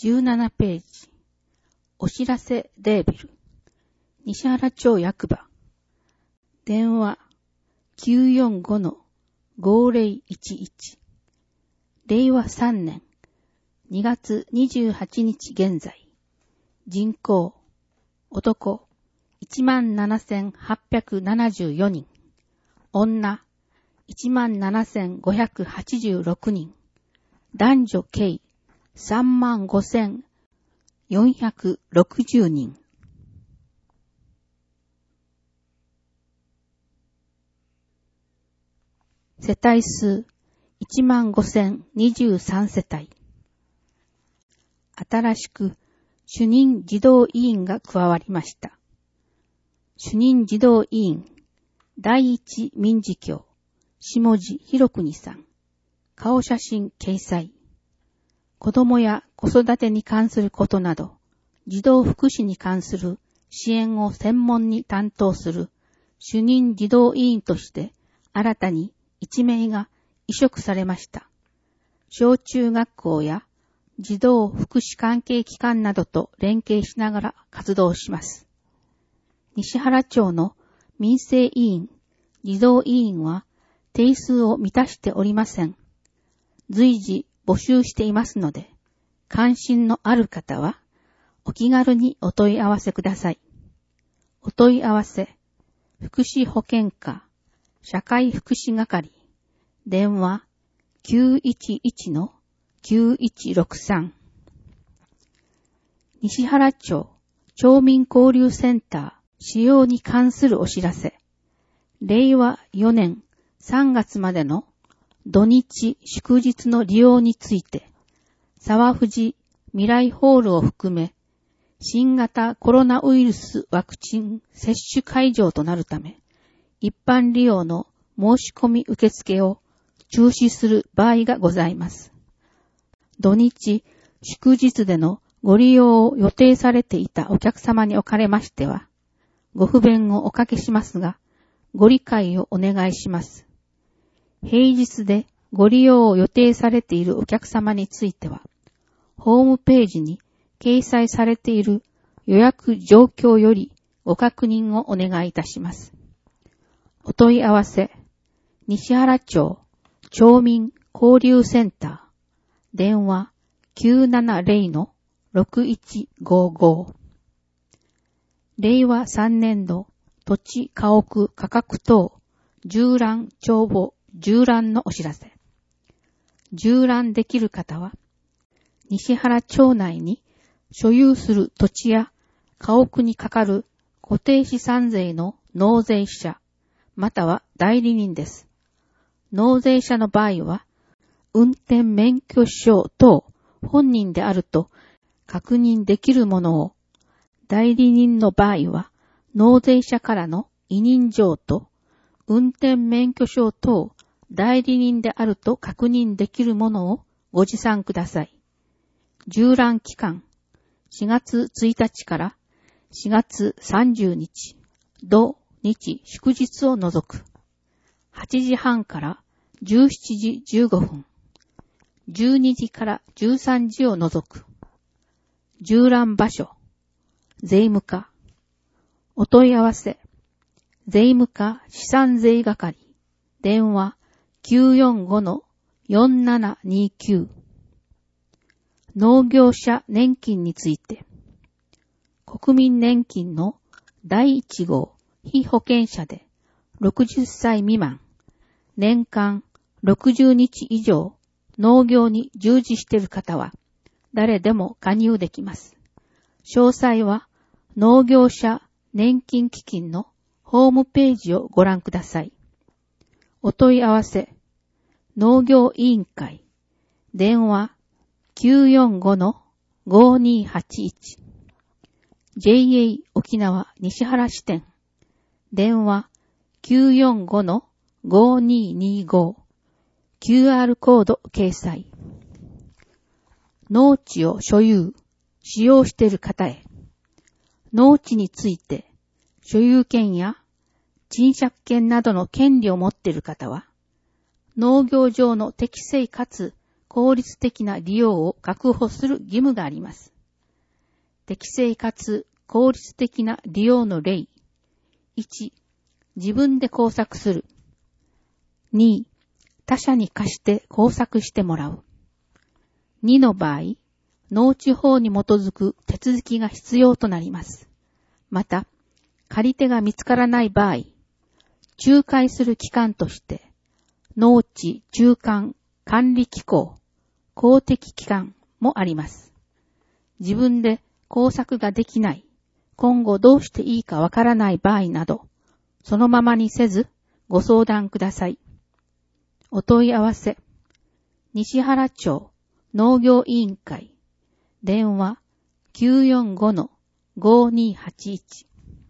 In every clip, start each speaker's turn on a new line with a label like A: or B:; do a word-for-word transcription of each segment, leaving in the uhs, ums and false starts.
A: じゅうななページ。お知らせレーベル。西原町役場。電話 きゅうよんごのごぜろいちいち。れいわさんねんにがつにじゅうはちにち現在。人口、男、いちまんななせんはっぴゃくななじゅうよにん。女、いちまんななせんごひゃくはちじゅうろくにん。男女計、さんまんごせんよんひゃくろくじゅうにん。世帯数、いちまんごせんにじゅうさんせたい。新しく主任児童委員が加わりました。主任児童委員、第一民事協、下地博国さん。顔写真掲載。子供や子育てに関することなど、児童福祉に関する支援を専門に担当する主任児童委員として新たにいちめいが委嘱されました。小中学校や児童福祉関係機関などと連携しながら活動します。西原町の民生委員、児童委員は定数を満たしておりません。随時募集していますので、関心のある方はお気軽にお問い合わせください。お問い合わせ、福祉保健課、社会福祉係、電話 きゅういちいちのきゅういちろくさん。西原町町民交流センター使用に関するお知らせ。れいわよねんさんがつまでの土日祝日の利用について、沢藤未来ホールを含め、新型コロナウイルスワクチン接種会場となるため、一般利用の申し込み受付を中止する場合がございます。土日祝日でのご利用を予定されていたお客様におかれましては、ご不便をおかけしますが、ご理解をお願いします。平日でご利用を予定されているお客様については、ホームページに掲載されている予約状況よりご確認をお願いいたします。お問い合わせ、西原町町民交流センター、電話 きゅうななぜろのろくいちごご。れいわさんねんど土地家屋価格等縦覧帳簿縦覧のお知らせ。縦覧できる方は、西原町内に所有する土地や家屋にかかる固定資産税の納税者、または代理人です。納税者の場合は、運転免許証等本人であると確認できるものを、代理人の場合は、納税者からの委任状と、運転免許証等代理人であると確認できるものをご持参ください。縦覧期間、しがつついたちからしがつさんじゅうにち、土日祝日を除く。はちじはんからじゅうしちじじゅうごふん、じゅうにじからじゅうさんじを除く。縦覧場所、税務課。お問い合わせ、税務課資産税係、電話 きゅうよんごのよんななにきゅう。農業者年金について、国民年金のだいいちごう被保険者でろくじゅっさい未満、年間ろくじゅうにち以上農業に従事している方は誰でも加入できます。詳細は農業者年金基金のホームページをご覧ください。お問い合わせ、農業委員会、電話 きゅうよんごのごにはちいち。ジェイエー 沖縄西原支店、電話 きゅうよんごのごににご。キューアール コード掲載。農地を所有、使用している方へ、農地について所有権や賃借権などの権利を持っている方は、農業上の適正かつ効率的な利用を確保する義務があります。適正かつ効率的な利用の例。いち、自分で工作する。に、他者に貸して工作してもらう。にの場合、農地法に基づく手続きが必要となります。また、借り手が見つからない場合、仲介する機関として、農地中間管理機構、公的機関もあります。自分で工作ができない、今後どうしていいかわからない場合など、そのままにせずご相談ください。お問い合わせ、西原町農業委員会、電話 きゅうよんごのごにーはちいち。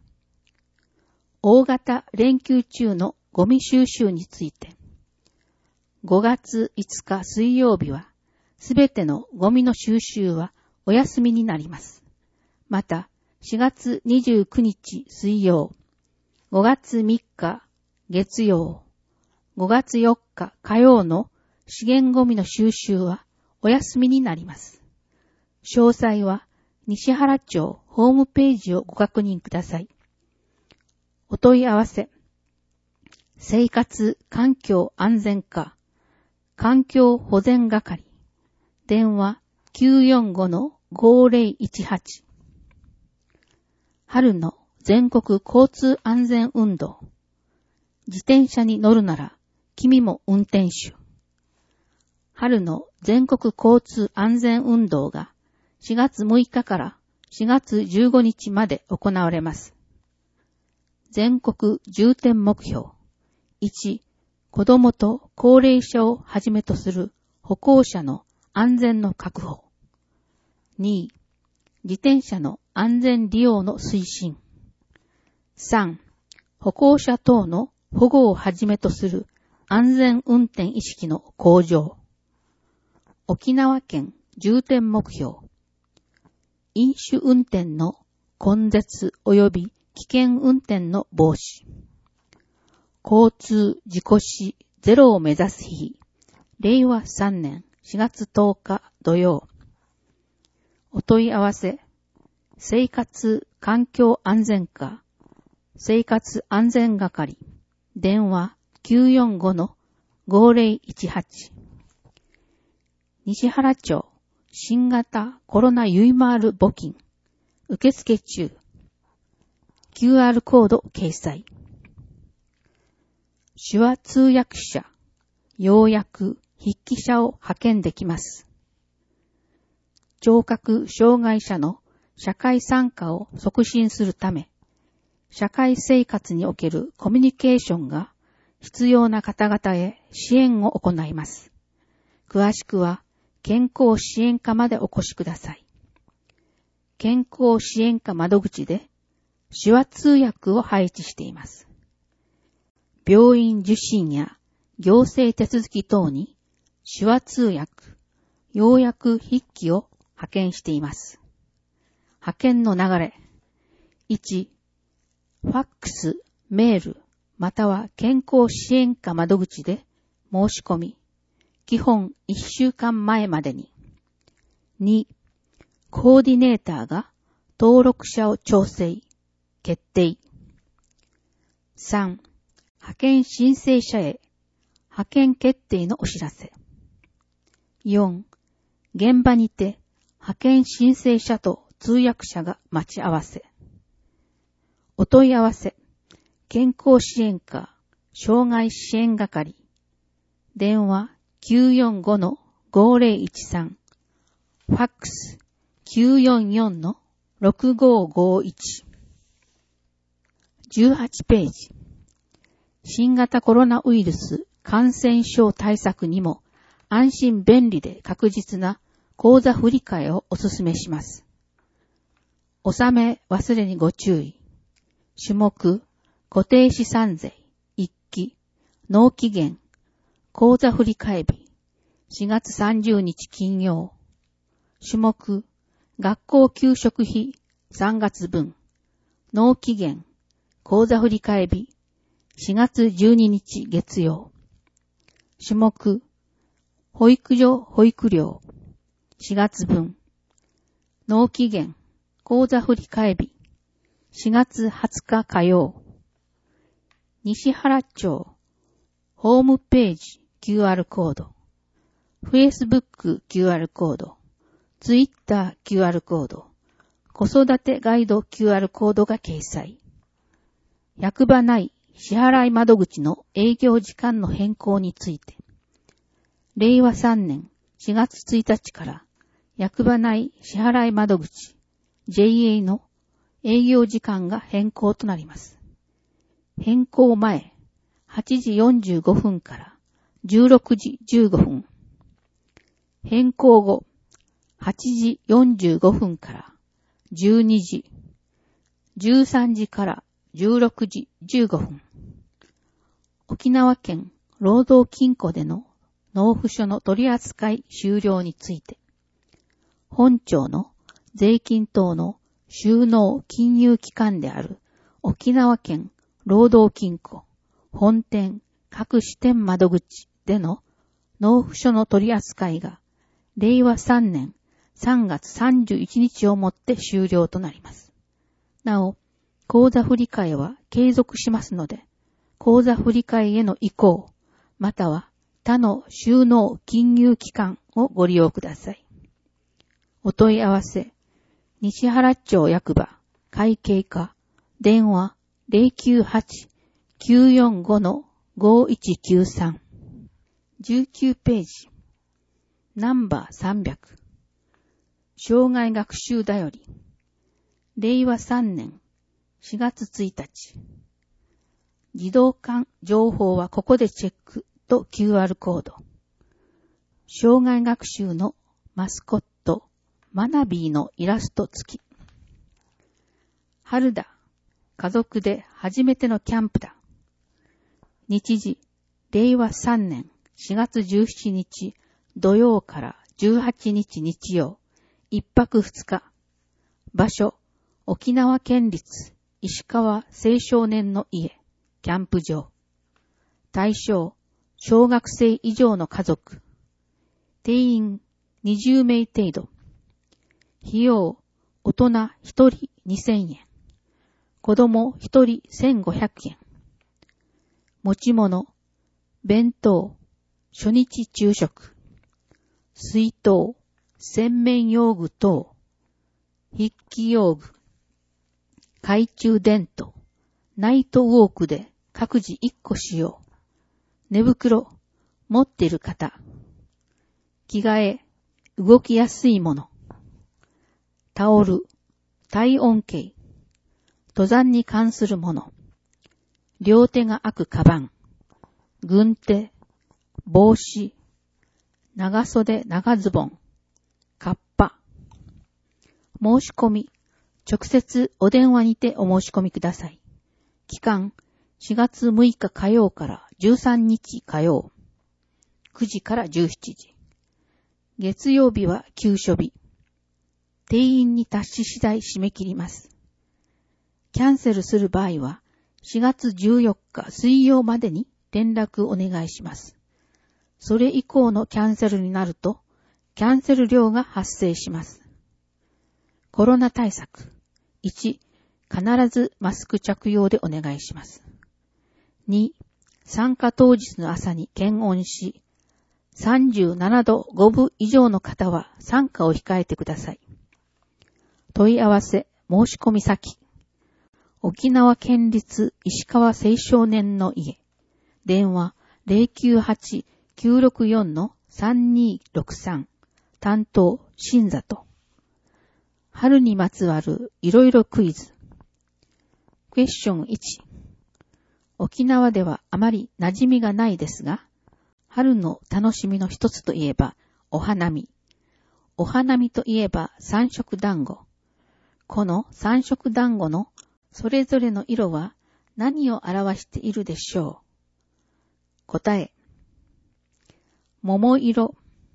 A: 大型連休中のゴミ収集について、ごがついつか水曜日は、すべてのゴミの収集はお休みになります。また、しがつにじゅうくにち水曜、ごがつみっか月曜、ごがつよっか火曜の資源ゴミの収集はお休みになります。詳細は西原町ホームページをご確認ください。お問い合わせ、生活環境安全課環境保全係、電話 きゅうよんごのごぜろいちはち。春の全国交通安全運動。自転車に乗るなら君も運転手。春の全国交通安全運動がしがつむいかからしがつじゅうごにちまで行われます。全国重点目標。いち、子どもと高齢者をはじめとする歩行者の安全の確保。に、自転車の安全利用の推進。さん、歩行者等の保護をはじめとする安全運転意識の向上。沖縄県重点目標。飲酒運転の根絶及び危険運転の防止。交通事故死ゼロを目指す日。れいわさんねんしがつとおか土曜。お問い合わせ、生活環境安全課生活安全係、電話 きゅうよんごのごぜろいちはち。西原町新型コロナゆいまーる募金受付中。キューアール コード掲載。手話通訳者、要約、筆記者を派遣できます。聴覚障害者の社会参加を促進するため、社会生活におけるコミュニケーションが必要な方々へ支援を行います。詳しくは健康支援課までお越しください。健康支援課窓口で手話通訳を配置しています。病院受診や行政手続き等に手話通訳、要約筆記を派遣しています。派遣の流れ。いち、ファックス、メール、または健康支援課窓口で申し込み、基本いっしゅうかんまえまでに。に、コーディネーターが登録者を調整、決定。さん、派遣申請者へ派遣決定のお知らせ。よん、現場にて派遣申請者と通訳者が待ち合わせ。お問い合わせ、健康支援課、障害支援係、電話 きゅうよんごのごぜろいちさん、ファックス きゅうよんよんのろくごごいち。じゅうはちページ。新型コロナウイルス感染症対策にも安心便利で確実な口座振替をお勧めします。納め忘れにご注意。種目、固定資産税、一期、納期限、口座振替日、しがつさんじゅうにち金曜。種目、学校給食費さんがつぶん、納期限、口座振替日、しがつじゅうににち月曜。種目、 保育所保育料しがつぶん。納期限口座振替日しがつはつか火曜。西原町ホームページ キューアール コード、Facebook キューアール コード、Twitter キューアール コード、子育てガイド キューアール コードが掲載。役場内支払い窓口の営業時間の変更について、れいわさんねんしがつついたちから役場内支払い窓口 ジェイエー の営業時間が変更となります。変更前、はちじよんじゅうごふんからじゅうろくじじゅうごふん。変更後、はちじよんじゅうごふんからじゅうにじ、じゅうさんじからじゅうろくじじゅうごふん。沖縄県労働金庫での納付書の取り扱い終了について、本庁の税金等の収納金融機関である沖縄県労働金庫本店各支店窓口での納付書の取り扱いがれいわさんねんさんがつさんじゅういちにちをもって終了となります。なお、口座振替は継続しますので、口座振替への移行、または他の収納金融機関をご利用ください。お問い合わせ、西原町役場会計課電話 ゼロきゅうはち きゅうよんご ごいちきゅうさん。じゅうきゅうページナンバーさんびゃく障害学習だよりれいわさんねんしがつついたち児童館情報はここでチェックと キューアール コード障害学習のマスコットマナビーのイラスト付き春だ家族で初めてのキャンプだ日時れいわさんねんしがつじゅうしちにち土曜からじゅうはちにち日曜一泊二日場所沖縄県立石川青少年の家キャンプ場対象小学生以上の家族定員にじゅうめい程度費用大人ひとりにせんえん子供ひとりせんごひゃくえん持ち物弁当初日昼食水筒洗面用具等筆記用具懐中電灯ナイトウォークで各自いっこ使用寝袋持っている方着替え動きやすいものタオル体温計登山に関するもの両手が開くカバン軍手帽子長袖長ズボンカッパ申し込み直接お電話にてお申し込みください。期間しがつむいか火曜からじゅうさんにち火曜くじからじゅうしちじ月曜日は休所日定員に達し次第締め切ります。キャンセルする場合はしがつじゅうよっか水曜までに連絡お願いします。それ以降のキャンセルになるとキャンセル料が発生します。コロナ対策いち必ずマスク着用でお願いします。に参加当日の朝に検温しさんじゅうななどごぶ以上の方は参加を控えてください。問い合わせ申し込み先沖縄県立石川青少年の家電話 ゼロきゅうはち きゅうろくよん さんにろくさん担当新里春にまつわるいろいろクイズクエスチョンいち沖縄ではあまり馴染みがないですが春の楽しみの一つといえばお花見お花見といえば三色団子この三色団子のそれぞれの色は何を表しているでしょう答え桃色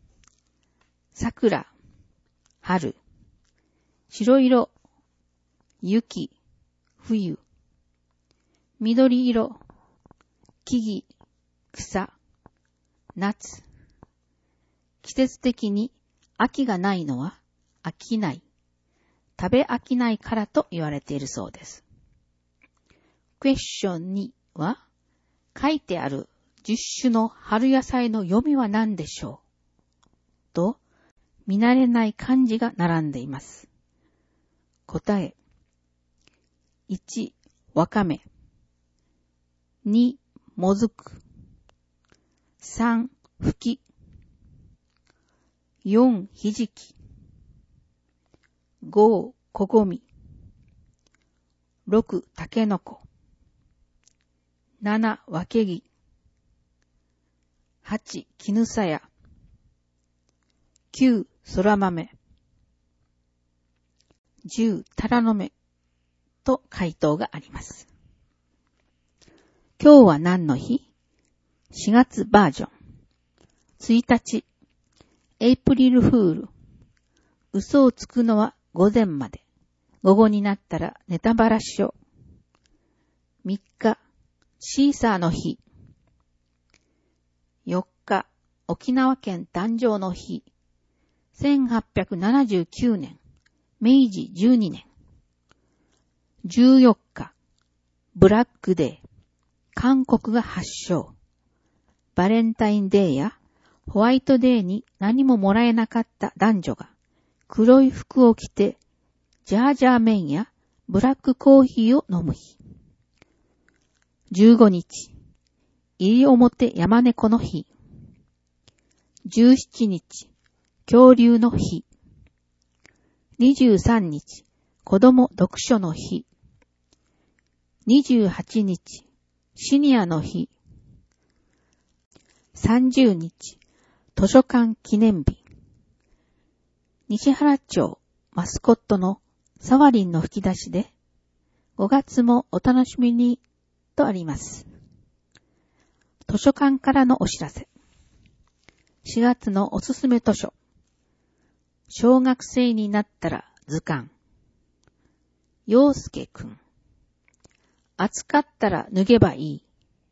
A: 桜春白色雪冬緑色木々草夏季節的に秋がないのは飽きない、食べ飽きないからと言われているそうです。クエスチョンには書いてあるじゅっ種の春野菜の読みは何でしょうと見慣れない漢字が並んでいます。答え。いち、わかめ。に、もずく。さん、ふき。よん、ひじき。ご、こごみ。ろく、たけのこ。なな、わけぎ。はち、きぬさや。きゅう、そら豆。じゅう、たらの芽と回答があります。今日は何の日？ し 月バージョン。ついたち、エイプリルフール。嘘をつくのは午前まで。午後になったらネタバラしよう。みっか、シーサーの日。よっか、沖縄県誕生の日。せんはっぴゃくななじゅうきゅうねん、めいじじゅうにねん。じゅうよっか、ブラックデー。韓国が発祥。バレンタインデーやホワイトデーに何ももらえなかった男女が黒い服を着てジャージャー麺やブラックコーヒーを飲む日。じゅうごにち、西表山猫の日。じゅうしちにち、恐竜の日。にじゅうさんにち、子供読書の日。にじゅうはちにち、シニアの日。さんじゅうにち、図書館記念日。西原町マスコットのサワリンの吹き出しで、ごがつもお楽しみにとあります。図書館からのお知らせ。しがつのおすすめ図書。小学生になったら図鑑。陽介くん。暑かったら脱げばいい。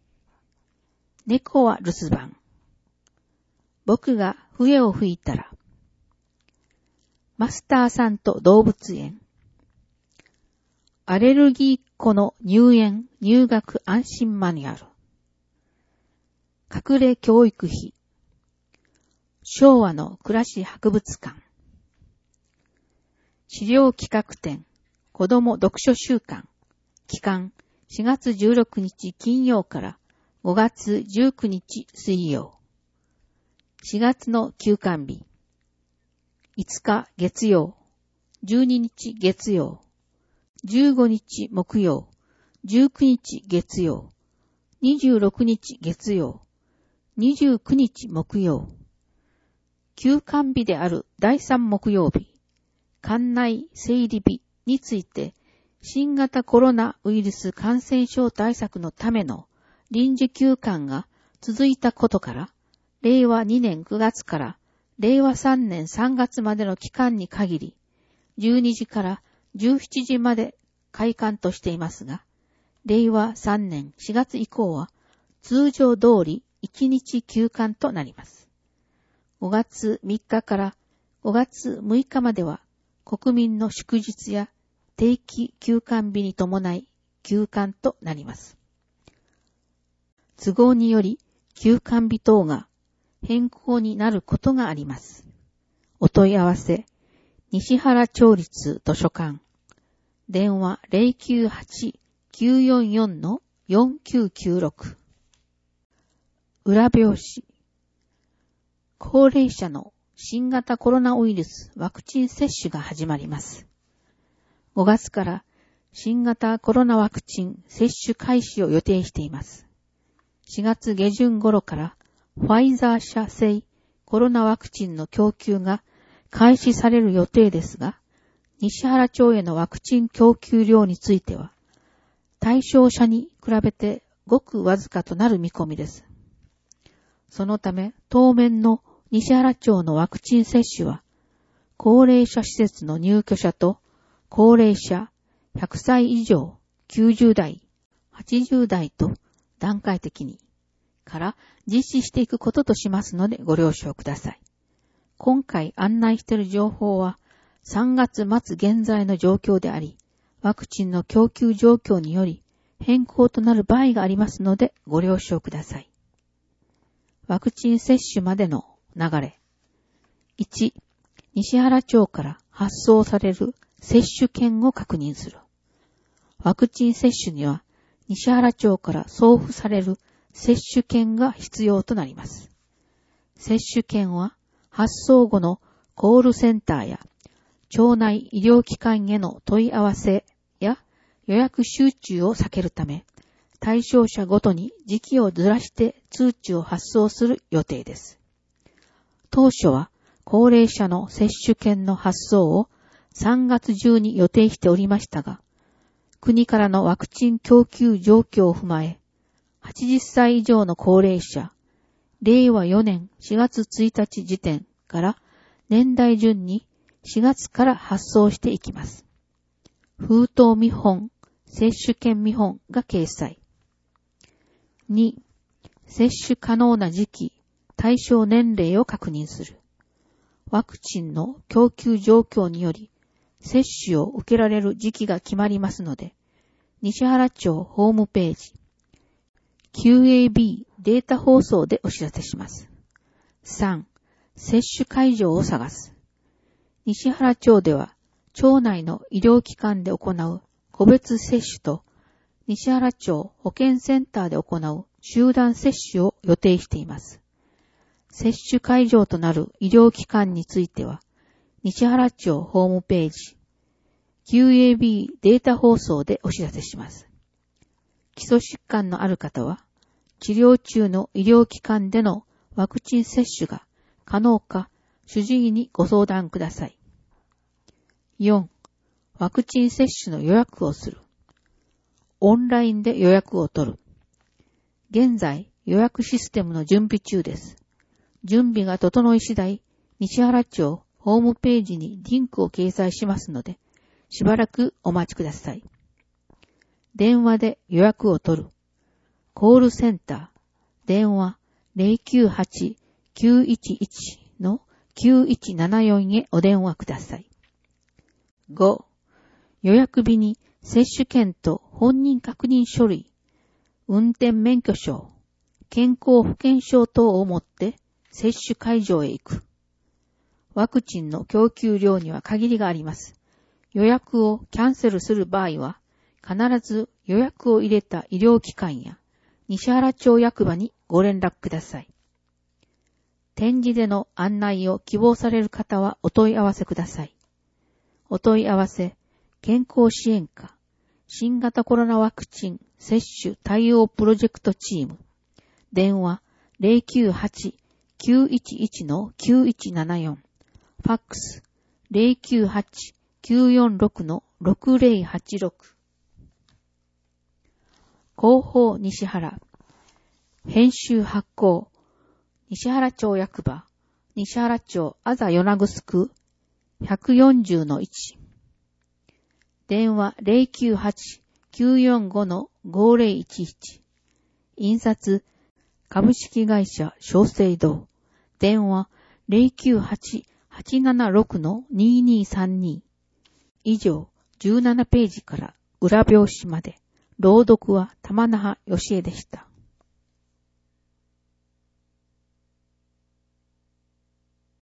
A: 猫は留守番。僕が笛を吹いたら。マスターさんと動物園。アレルギーっ子の入園入学安心マニュアル。隠れ教育費。昭和の暮らし博物館。資料企画展子ども読書週間。期間しがつじゅうろくにち金曜からごがつじゅうくにち水曜。しがつの休館日。いつか月曜。じゅうににち月曜。じゅうごにち木曜。じゅうくにち月曜。にじゅうろくにち月曜。にじゅうくにち木曜。休館日であるだいさん木曜日。館内整理日について新型コロナウイルス感染症対策のための臨時休館が続いたことから、れいわにねんくがつかられいわさんねんさんがつまでの期間に限り、じゅうにじからじゅうしちじまで開館としていますが、れいわさんねんしがつ以降は通常通りいちにち休館となります。ごがつみっかからごがつむいかまでは国民の祝日や定期休館日に伴い休館となります。都合により休館日等が変更になることがあります。お問い合わせ、西原町立図書館。電話 ゼロきゅうはち きゅうよんよん よんきゅうきゅうろく。裏表紙。高齢者の新型コロナウイルスワクチン接種が始まります。ごがつから新型コロナワクチン接種開始を予定しています。しがつげじゅん頃からファイザー社製コロナワクチンの供給が開始される予定ですが、西原町へのワクチン供給量については、対象者に比べてごくわずかとなる見込みです。そのため、当面の西原町のワクチン接種は、高齢者施設の入居者と高齢者ひゃくさい以上きゅうじゅうだい、はちじゅうだいと段階的にから実施していくこととしますのでご了承ください。 今回案内している情報はさんがつ末現在の状況であり、ワクチンの供給状況により変更となる場合がありますのでご了承ください。ワクチン接種までの流れ。いち、西原町から発送される接種券を確認する。ワクチン接種には西原町から送付される接種券が必要となります。接種券は発送後のコールセンターや町内医療機関への問い合わせや予約集中を避けるため、対象者ごとに時期をずらして通知を発送する予定です。当初は高齢者の接種券の発送をさんがつ中に予定しておりましたが、国からのワクチン供給状況を踏まえ、はちじゅっさい以上の高齢者、れいわよねんしがつついたち時点から年代順にしがつから発送していきます。封筒見本、接種券見本が掲載。に、接種可能な時期、対象年齢を確認する。ワクチンの供給状況により、接種を受けられる時期が決まりますので、西原町ホームページ、キューエービー データ放送でお知らせします。さん、接種会場を探す。西原町では、町内の医療機関で行う個別接種と、西原町保健センターで行う集団接種を予定しています。接種会場となる医療機関については、西原町ホームページ、キューエービー データ放送でお知らせします。基礎疾患のある方は、治療中の医療機関でのワクチン接種が可能か、主治医にご相談ください。よん、ワクチン接種の予約をする。オンラインで予約を取る。現在、予約システムの準備中です。準備が整い次第、西原町ホームページにリンクを掲載しますので、しばらくお待ちください。電話で予約を取る。コールセンター、電話 ゼロきゅうはち きゅういちいち のきゅういちななよんへお電話ください。ご、予約日に接種券と本人確認書類、運転免許証、健康保険証等を持って接種会場へ行く。ワクチンの供給量には限りがあります。予約をキャンセルする場合は、必ず予約を入れた医療機関や西原町役場にご連絡ください。展示での案内を希望される方はお問い合わせください。お問い合わせ、健康支援課、新型コロナワクチン接種対応プロジェクトチーム、電話 ゼロきゅうはち きゅういちいち のきゅういちななよん、ファックス ゼロきゅうはち きゅうよんろく のろくゼロはちろく。広報西原、編集発行、西原町役場、西原町あざ与那城ひゃくよんじゅうのいち。電話 ゼロきゅうはち きゅうよんご のごゼロいちいち。印刷、株式会社小生堂。電話 ゼロきゅうはち はちななろく のににさんに。以上、じゅうななページから裏表紙まで。朗読は玉那覇よしえでした。